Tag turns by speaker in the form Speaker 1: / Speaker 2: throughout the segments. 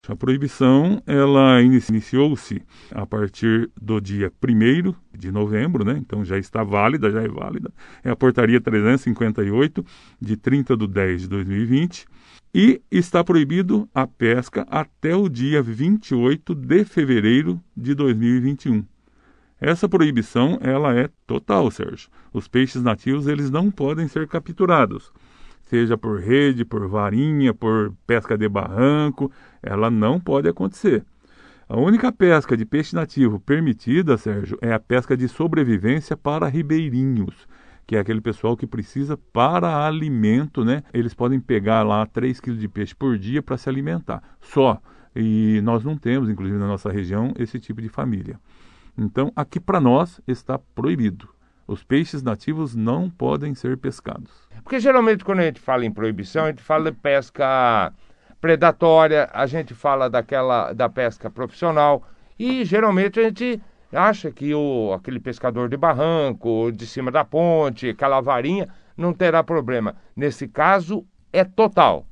Speaker 1: A proibição, ela iniciou-se a partir do dia 1º de novembro, né? Então já está válida, já é válida. É a portaria 358, de 30/10/2020. E está proibido a pesca até o dia 28 de fevereiro de 2021. Essa proibição, ela é total, Sérgio. Os peixes nativos, eles não podem ser capturados. Seja por rede, por varinha, por pesca de barranco, ela não pode acontecer. A única pesca de peixe nativo permitida, Sérgio, é a pesca de sobrevivência para ribeirinhos, que é aquele pessoal que precisa para alimento, né? Eles podem pegar lá 3 quilos de peixe por dia para se alimentar, só. E nós não temos, inclusive na nossa região, esse tipo de família. Então, aqui para nós está proibido. Os peixes nativos não podem ser pescados.
Speaker 2: Porque geralmente quando a gente fala em proibição, a gente fala de pesca predatória, a gente fala da pesca profissional e geralmente a gente acha que aquele pescador de barranco, de cima da ponte, aquela varinha, não terá problema. Nesse caso, é total.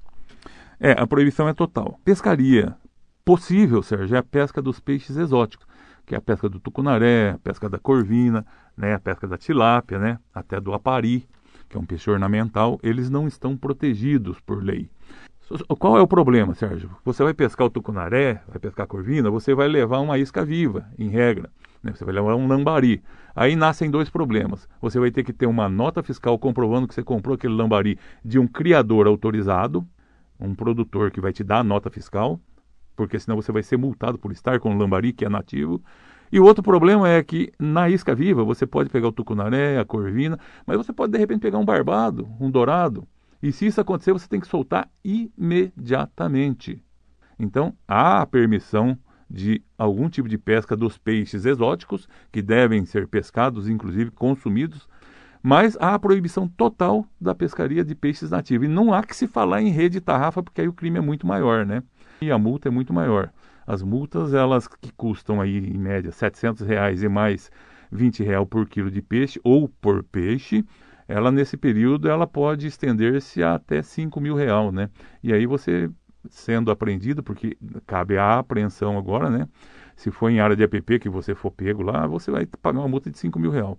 Speaker 1: A proibição é total. Pescaria possível, Sérgio, é a pesca dos peixes exóticos, que é a pesca do tucunaré, a pesca da corvina, né, a pesca da tilápia, né, até do apari, que é um peixe ornamental. Eles não estão protegidos por lei. Qual é o problema, Sérgio? Você vai pescar o tucunaré, vai pescar a corvina, você vai levar uma isca viva, em regra, né? Você vai levar um lambari. Aí nascem dois problemas. Você vai ter que ter uma nota fiscal comprovando que você comprou aquele lambari de um criador autorizado, um produtor que vai te dar a nota fiscal, porque senão você vai ser multado por estar com o lambari, que é nativo. E o outro problema é que na isca viva você pode pegar o tucunaré, a corvina, mas você pode de repente pegar um barbado, um dourado. E se isso acontecer, você tem que soltar imediatamente. Então, há a permissão de algum tipo de pesca dos peixes exóticos, que devem ser pescados, inclusive consumidos, mas há a proibição total da pescaria de peixes nativos. E não há que se falar em rede de tarrafa, porque aí o crime é muito maior, né? E a multa é muito maior. As multas, elas que custam aí, em média, R$700 e mais R$20 por quilo de peixe ou por peixe, ela nesse período ela pode estender-se a até R$5.000, né? E aí você, sendo apreendido, porque cabe a apreensão agora, né? Se for em área de APP que você for pego lá, você vai pagar uma multa de R$5.000.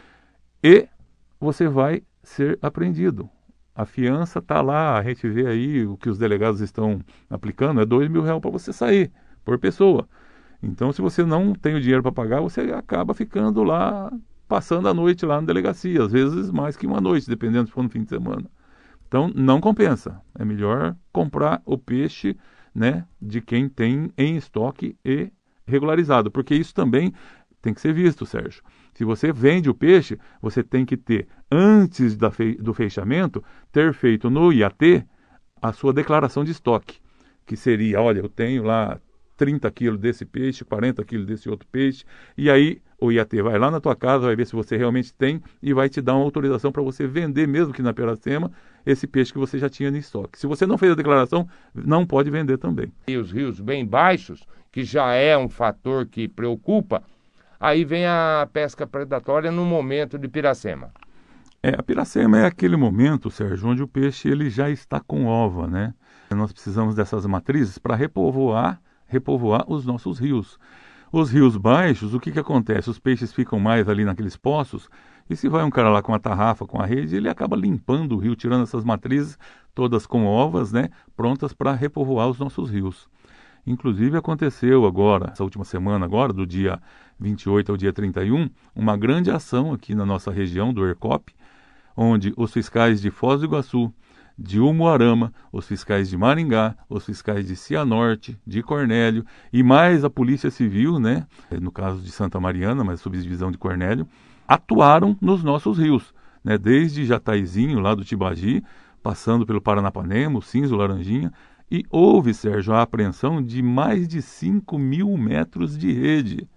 Speaker 1: E você vai ser apreendido. A fiança está lá, a gente vê aí o que os delegados estão aplicando, é R$2.000 para você sair, por pessoa. Então, se você não tem o dinheiro para pagar, você acaba ficando lá, passando a noite lá na delegacia, às vezes mais que uma noite, dependendo se for no fim de semana. Então, não compensa. É melhor comprar o peixe, né, de quem tem em estoque e regularizado, porque isso também tem que ser visto, Sérgio. Se você vende o peixe, você tem que ter, antes do fechamento, ter feito no IAT a sua declaração de estoque, que seria, olha, eu tenho lá 30 quilos desse peixe, 40 quilos desse outro peixe, e aí o IAT vai lá na tua casa, vai ver se você realmente tem e vai te dar uma autorização para você vender, mesmo que na Piracema, esse peixe que você já tinha no estoque. Se você não fez a declaração, não pode vender também.
Speaker 2: E os rios bem baixos, que já é um fator que preocupa, aí vem a pesca predatória no momento de Piracema.
Speaker 1: A Piracema é aquele momento, Sérgio, onde o peixe ele já está com ova, né? Nós precisamos dessas matrizes para repovoar os nossos rios. Os rios baixos, o que acontece? Os peixes ficam mais ali naqueles poços, e se vai um cara lá com a tarrafa, com a rede, ele acaba limpando o rio, tirando essas matrizes, todas com ovas, né? Prontas para repovoar os nossos rios. Inclusive aconteceu agora, essa última semana agora, do dia 28 ao dia 31, uma grande ação aqui na nossa região do ERCOP, onde os fiscais de Foz do Iguaçu, de Umuarama, os fiscais de Maringá, os fiscais de Cianorte, de Cornélio e mais a Polícia Civil, né, no caso de Santa Mariana, mas subdivisão de Cornélio, atuaram nos nossos rios, né, desde Jataizinho, lá do Tibagi, passando pelo Paranapanema, o Cinzo, Laranjinha, e houve, Sérgio, a apreensão de mais de 5.000 metros de rede,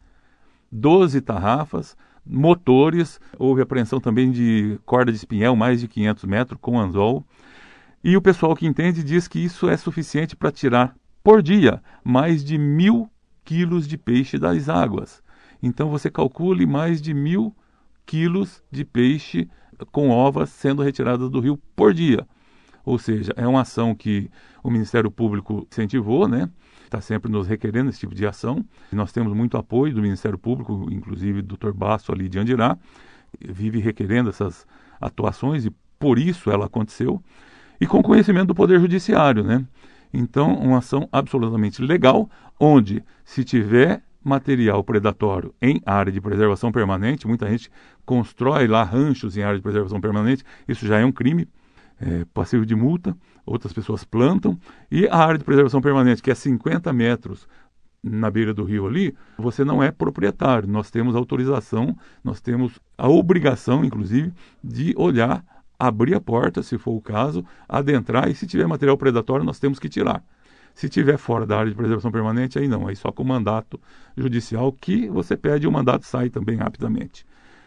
Speaker 1: 12 tarrafas, motores, houve apreensão também de corda de espinhel, mais de 500 metros, com anzol. E o pessoal que entende diz que isso é suficiente para tirar, por dia, mais de 1.000 quilos de peixe das águas. Então você calcule mais de 1.000 quilos de peixe com ovas sendo retiradas do rio por dia. Ou seja, é uma ação que o Ministério Público incentivou, né? está sempre nos requerendo esse tipo de ação. Nós temos muito apoio do Ministério Público, inclusive do Dr. Basso ali de Andirá, vive requerendo essas atuações e por isso ela aconteceu. E com conhecimento do Poder Judiciário, né? Então, uma ação absolutamente legal, onde se tiver material predatório em área de preservação permanente, muita gente constrói lá ranchos em área de preservação permanente, isso já é um crime, passivo de multa, outras pessoas plantam, e a área de preservação permanente, que é 50 metros na beira do rio ali, você não é proprietário, nós temos autorização, nós temos a obrigação, inclusive, de olhar, abrir a porta, se for o caso, adentrar, e se tiver material predatório, nós temos que tirar. Se tiver fora da área de preservação permanente, aí não, aí só com mandato judicial, que você pede e o mandato sai também rapidamente.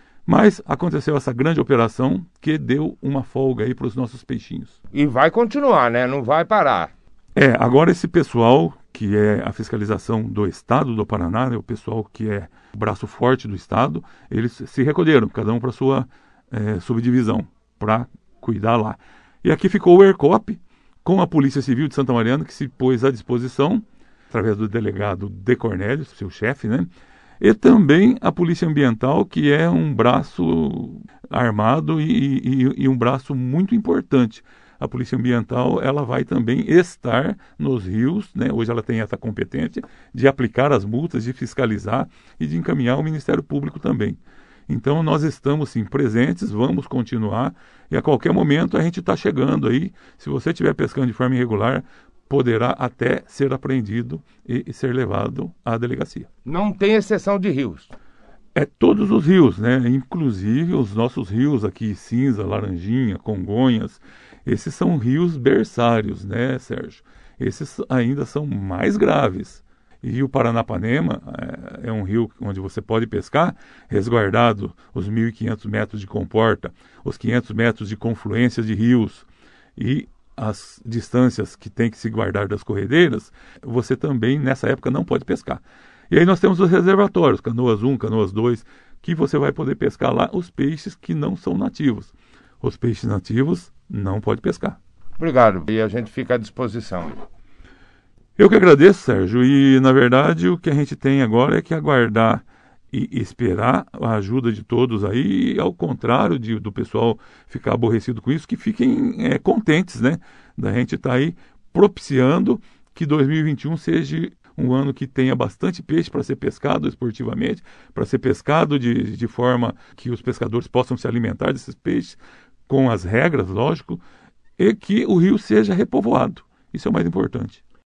Speaker 1: Mas aconteceu essa grande operação que deu uma folga aí para os nossos peixinhos.
Speaker 2: E vai continuar, né? Não vai parar.
Speaker 1: Agora esse pessoal, que é a fiscalização do Estado do Paraná, né, o pessoal que é o braço forte do Estado, eles se recolheram, cada um para a sua subdivisão, para cuidar lá. E aqui ficou o ERCOP, com a Polícia Civil de Santa Mariana, que se pôs à disposição, através do delegado De Cornélio, seu chefe, né? E também a Polícia Ambiental, que é um braço armado e um braço muito importante. A Polícia Ambiental, ela vai também estar nos rios, né? Hoje ela tem essa competência de aplicar as multas, de fiscalizar e de encaminhar ao Ministério Público também. Então nós estamos sim presentes, vamos continuar e a qualquer momento a gente está chegando aí. Se você estiver pescando de forma irregular, poderá até ser apreendido e ser levado à delegacia.
Speaker 2: Não tem exceção de rios.
Speaker 1: Todos os rios, né? Inclusive os nossos rios aqui, Cinza, Laranjinha, Congonhas, esses são rios berçários, né, Sérgio? Esses ainda são mais graves. E o Paranapanema é um rio onde você pode pescar, resguardado os 1.500 metros de comporta, os 500 metros de confluência de rios e as distâncias que tem que se guardar das corredeiras, você também, nessa época, não pode pescar. E aí nós temos os reservatórios, Canoas 1, Canoas 2, que você vai poder pescar lá os peixes que não são nativos. Os peixes nativos não pode pescar.
Speaker 2: Obrigado, e a gente fica à disposição.
Speaker 1: Eu que agradeço, Sérgio, e na verdade o que a gente tem agora é que aguardar e esperar a ajuda de todos aí, ao contrário do pessoal ficar aborrecido com isso, que fiquem contentes, né? Da gente estar aí propiciando que 2021 seja um ano que tenha bastante peixe para ser pescado esportivamente, para ser pescado de forma que os pescadores possam se alimentar desses peixes, com as regras, lógico, e que o rio seja repovoado. Isso é o mais importante.